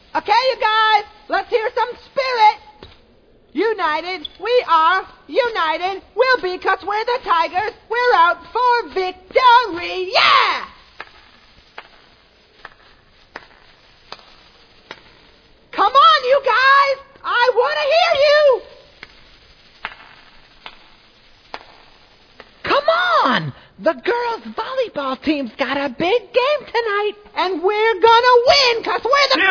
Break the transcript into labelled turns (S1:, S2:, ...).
S1: Okay, you guys, let's hear some spirit. United, we are. United, we'll be 'cause we're the Tigers. We're out for victory. Yeah! Come on, you guys. I want to hear you.
S2: Come on! The girls' volleyball team's got a big game tonight.
S1: And we're gonna win 'cause we're the...